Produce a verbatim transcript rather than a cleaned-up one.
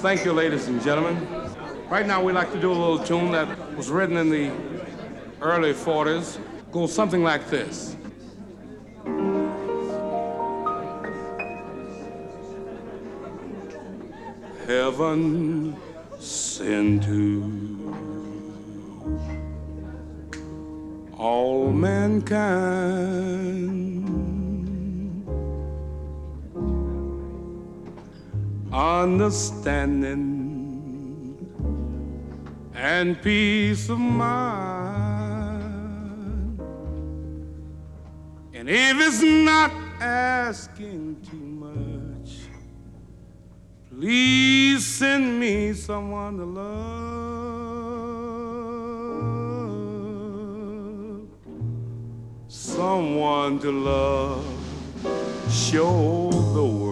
thank you, ladies and gentlemen. Right now, we'd like to do a little tune that was written in the early forties. Goes something like this. Heaven sent to all mankind understanding and peace of mind. And if it's not asking too much, please send me someone to love, someone to love, show the way.